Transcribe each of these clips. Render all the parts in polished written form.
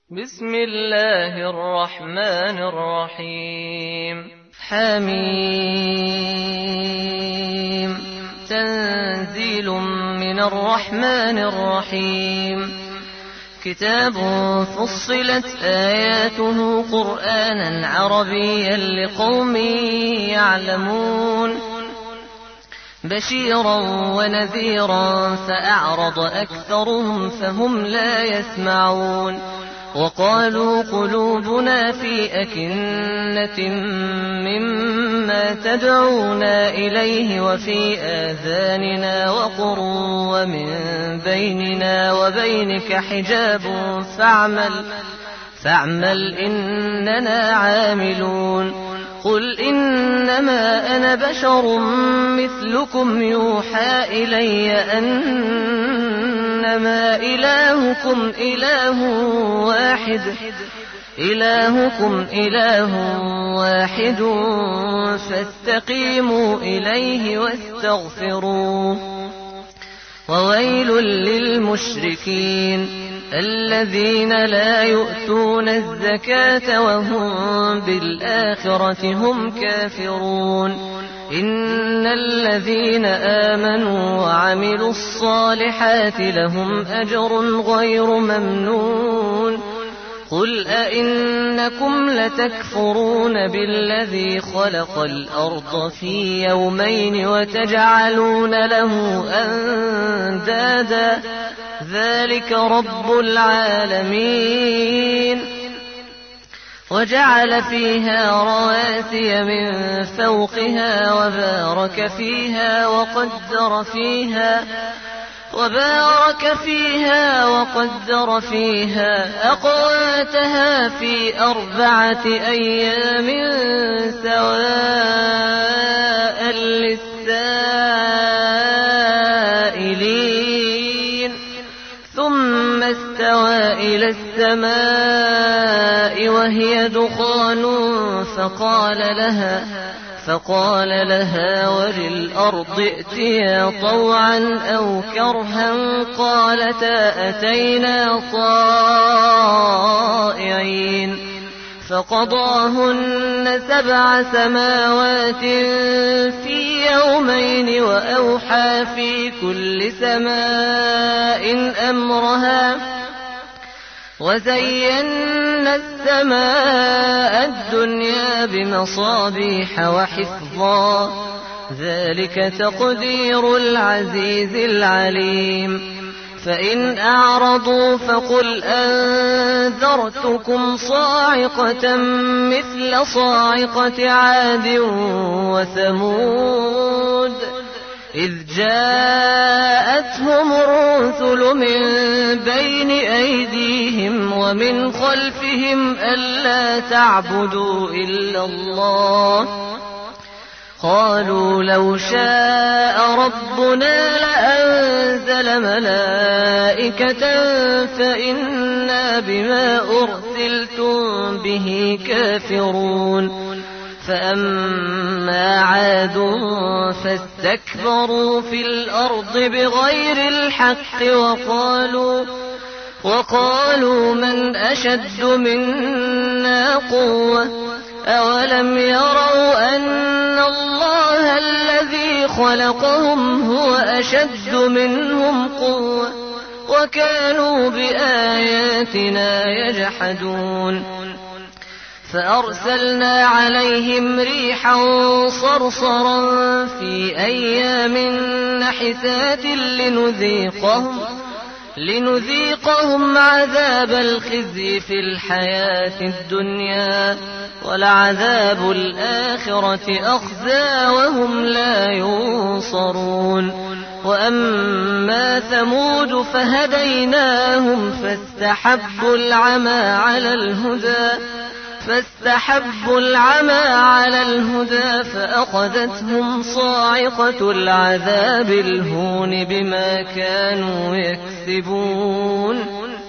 بسم الله الرحمن الرحيم. حميم. تنزيل من الرحمن الرحيم. كتاب فصلت آياته قرآنا عربيا لقوم يعلمون بشيرا ونذيرا فأعرض أكثرهم فهم لا يسمعون وقالوا قلوبنا في أكنة مما تدعونا إليه وفي آذاننا وقر ومن بيننا وبينك حجاب فاعمل إننا عاملون. قل إنما أنا بشر مثلكم يوحى إلي أنما إلهكم إله واحد فاستقيموا إليه واستغفروه. وويل للمشركين الذين لا يؤتون الزكاة وهم بالآخرة هم كافرون. إن الذين آمنوا وعملوا الصالحات لهم أجر غير ممنون. قل أئنكم لتكفرون بالذي خلق الأرض في يومين وتجعلون له أندادا ذلك رب العالمين. وجعل فيها رواسي من فوقها وبارك فيها وقدر فيها أقواتها في 4 أيام سواء للسائلين. ثم استوى إلى السماء وهي دخان فقال لها وللأرض ائتيا طوعا أو كرها قالتا أتينا طائعين. فقضاهن 7 سماوات في يومين وأوحى في كل سماء أمرها وزينا السماء الدنيا بمصابيح وحفظا ذلك تقدير العزيز العليم. فإن أعرضوا فقل أنذرتكم صاعقة مثل صاعقة عاد وثمود إذ جاءتهم الرسل من بين أيديهم ومن خلفهم ألا تعبدوا إلا الله قالوا لو شاء ربنا لأنزل ملائكة فإنا بما أرسلتم به كافرون. فأما عاد فاستكبروا في الأرض بغير الحق وقالوا من أشد منا قوة أولم يروا أن الله الذي خلقهم هو أشد منهم قوة وكانوا بآياتنا يجحدون. فأرسلنا عليهم ريحا صرصرا في أيام نحسات لنذيقهم عذاب الخزي في الحياة الدنيا ولعذاب الآخرة أخزى وهم لا ينصرون. وأما ثمود فهديناهم فاستحبوا العمى على الهدى فأخذتهم صاعقة العذاب الهون بما كانوا يكسبون.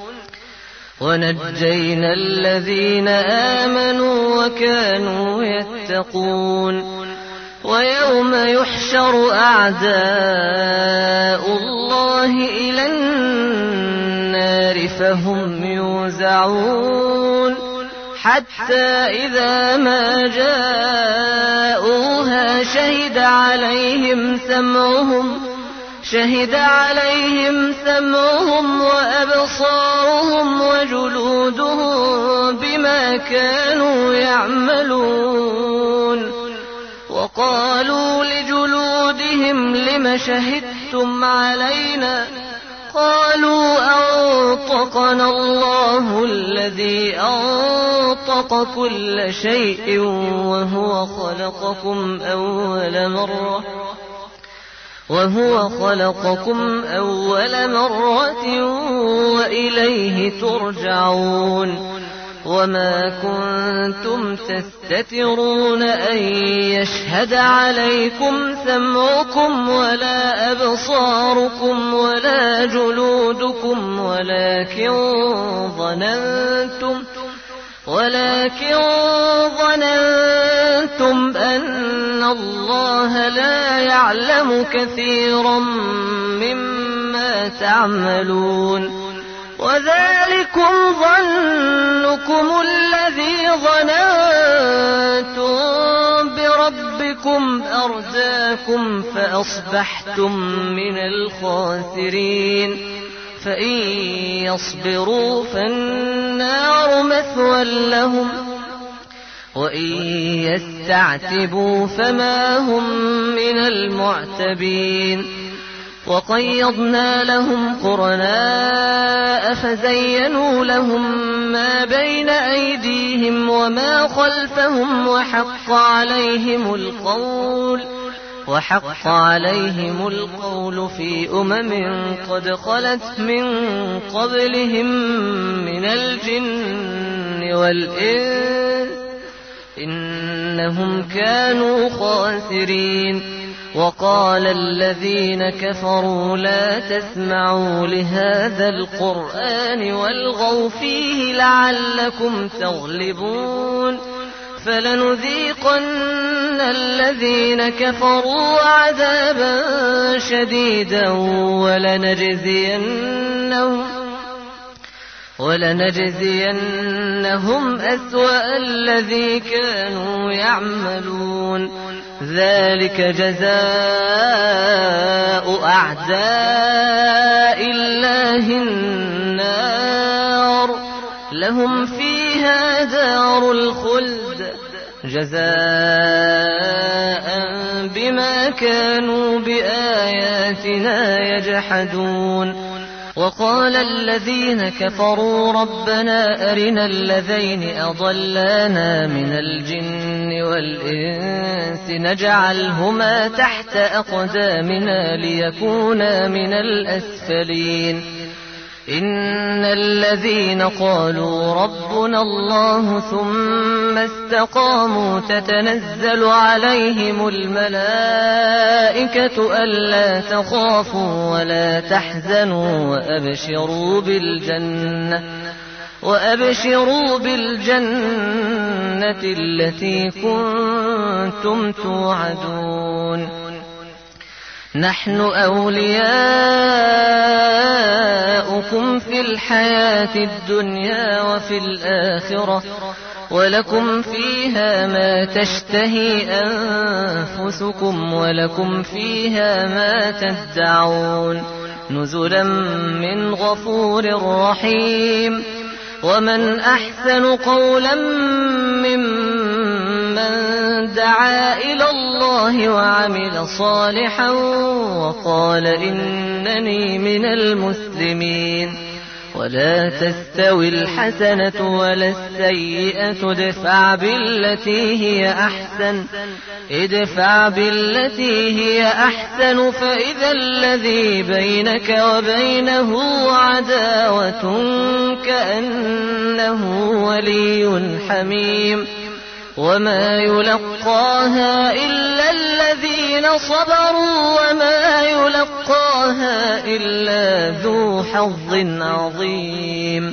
ونجينا الذين آمنوا وكانوا يتقون. ويوم يحشر أعداء الله إلى النار فهم يوزعون حتى إذا ما جاءوها شهد عليهم سمعهم وأبصارهم وجلودهم بما كانوا يعملون. وقالوا لجلودهم لم شهدتم علينا؟ قالوا أنطقنا الله الذي أنطق كل شيء وهو خلقكم أول مرة وإليه ترجعون. وما كنتم تستترون أن يشهد عليكم سمعكم ولا أبصاركم ولا جلودكم ولكن ظننتم أن الله لا يعلم كثيرا مما تعملون. وذلكم ظنكم الذي ظننتم بربكم أرداكم فأصبحتم من الخاسرين. فإن يصبروا فالنار مثوى لهم وإن يستعتبوا فما هم من المعتبين. وقيضنا لهم قرناء فزينوا لهم ما بين أيديهم وما خلفهم وحق عليهم القول في قد خلت من قبلهم من الجن والإنس إنهم كانوا خاسرين. وقال الذين كفروا لا تسمعوا لهذا القرآن والغوا فيه لعلكم تغلبون. فلنذيقن الذين كفروا عذابا شديدا ولنجزينهم أسوأ الذي كانوا يعملون. ذلك جزاء أعداء الله النار لهم فيها دار الخلد جزاء بما كانوا بآياتنا يجحدون. وقال الذين كفروا ربنا أرنا الذين أضلانا من الجن والإنس نجعلهما تحت أقدامنا ليكونا من الأسفلين. إن الذين قالوا ربنا الله ثم استقاموا تتنزل عليهم الملائكة ألا تخافوا ولا تحزنوا وأبشروا بالجنة التي كنتم توعدون. نحن أولياؤكم في الحياة الدنيا وفي الآخرة ولكم فيها ما تشتهي أنفسكم ولكم فيها ما تدعون نزلا من غفور رحيم. ومن أحسن قولا ممن دعا إلى الله وعمل صالحا وقال إنني من المسلمين. ولا تستوي الحسنة ولا السيئة ادفع بالتي هي أحسن فإذا الذي بينك وبينه عداوة كأنه ولي حميم. وما يلقاها إلا الذين صبروا وما يلقاها إلا ذو حظ عظيم.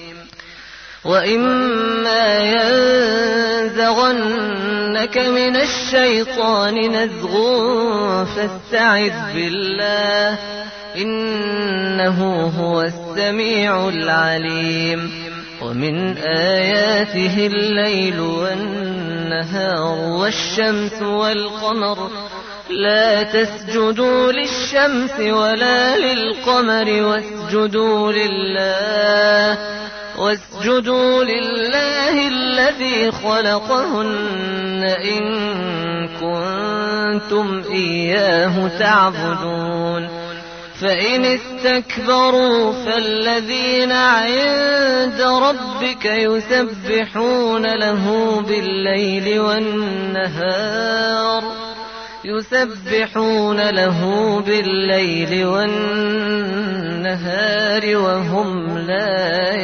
وإما ينزغنك من الشيطان نزغ فاستعذ بالله إنه هو السميع العليم ومن آياته الليل والنهار والشمس والقمر لا تسجدوا للشمس ولا للقمر واسجدوا لله الذي خلقهن إن كنتم إياه تعبدون فإن استكبروا فالذين عند ربك يسبحون له بالليل والنهار وهم لا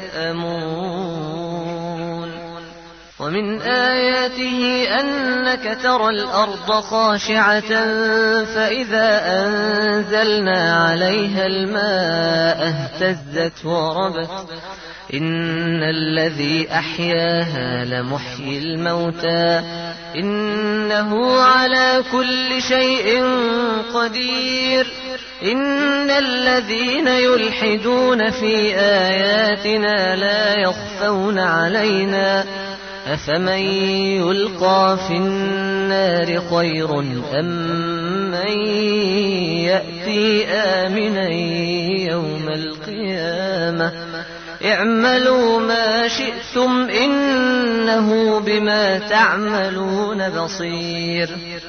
يسأمون ومن آياته أنك ترى الأرض خاشعة فإذا أنزلنا عليها الماء اهتزت وربت إن الذي أحياها لمحيي الموتى إنه على كل شيء قدير إن الذين يلحدون في آياتنا لا يخفون علينا أفمن يلقى في النار خير أم من يأتي آمنا يوم القيامة اعملوا ما شئتم إنه بما تعملون بصير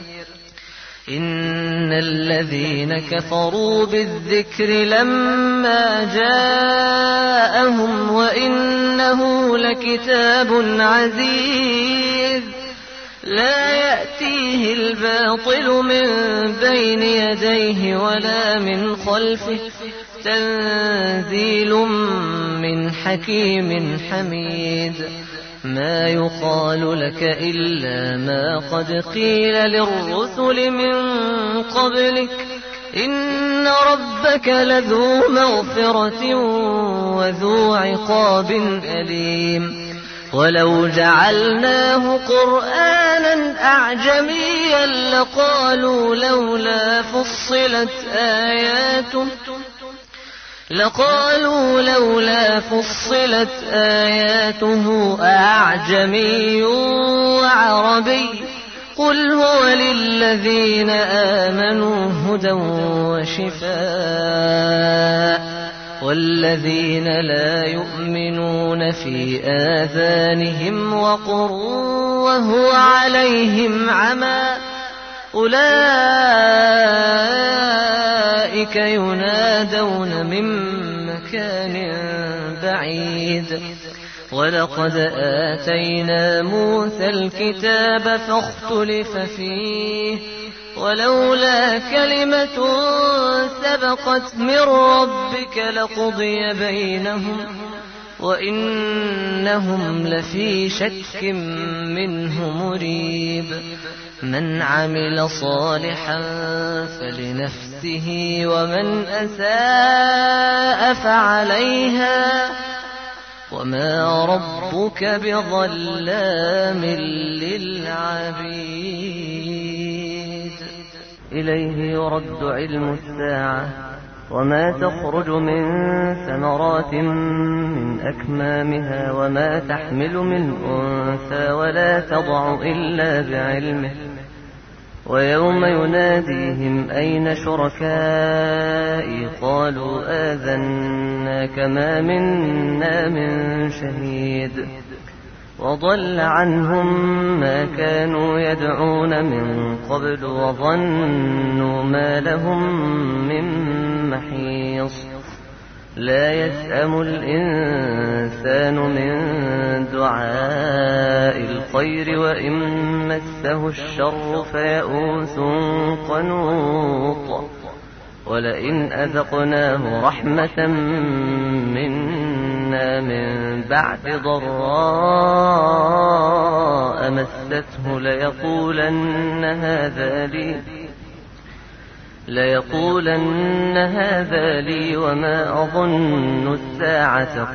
إن الذين كفروا بالذكر لما جاءهم وإنه لكتاب عزيز لا يأتيه الباطل من بين يديه ولا من خلفه تنزيل من حكيم حميد ما يقال لك إلا ما قد قيل للرسل من قبلك إن ربك لذو مغفرة وذو عقاب أليم ولو جعلناه قرآنا أعجميا لقالوا لولا فصلت آياته أعجمي وعربي قل هو للذين آمنوا هدى وشفاء والذين لا يؤمنون في آذانهم وقر وهو عليهم عمى أولئك ينادون من مكان بعيد ولقد آتينا موسى الكتاب فاختلف فيه ولولا كلمة سبقت من ربك لقضي بينهم وإنهم لفي شك منه مريب من عمل صالحا فلنفسه ومن أساء فعليها وما ربك بظلام للعبيد إليه يرد علم الساعة وما تخرج من ثمرات من أكمامها وما تحمل من أنثى ولا تضع إلا بعلمه ويوم يناديهم أين شركائي قالوا آذناك ما منا من شهيد وضل عنهم ما كانوا يدعون من قبل وظنوا ما لهم من محيص لا يسأم الإنسان من دعاء الخير وإن مسه الشر فيئوس قنوط ولئن أذقناه رحمة منا من بعد ضراء مسته ليقولن هذا لي وما أظن الساعة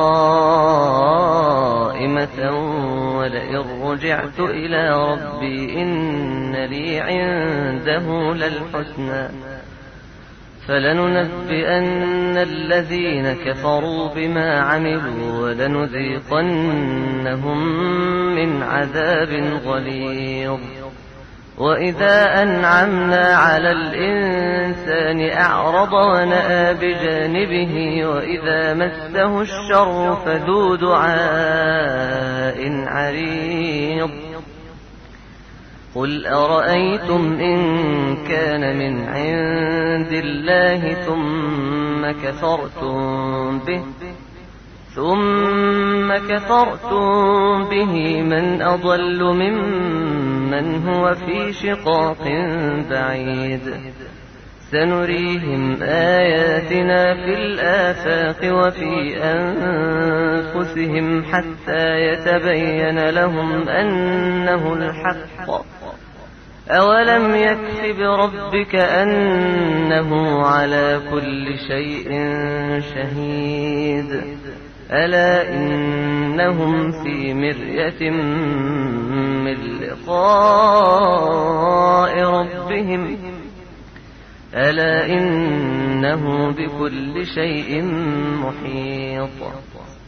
قائمة ولئن رجعت إلى ربي إن لي عنده للحسنى فلننبئن الذين كفروا بما عملوا ولنذيقنهم من عذاب غليظ. وإذا أنعمنا على الإنسان أعرض ونأى بجانبه وإذا مسه الشر فذو دعاء عريض. قل أرأيتم إن كان من عند الله ثم كفرتم به من أضل ممن هو في شقاق بعيد. سنريهم آياتنا في الآفاق وفي أنفسهم حتى يتبين لهم أنه الحق. أولم يكف بربك أنه على كل شيء شهيد. ألا إنهم في مرية من لقاء ربهم ألا إنه بكل شيء محيط.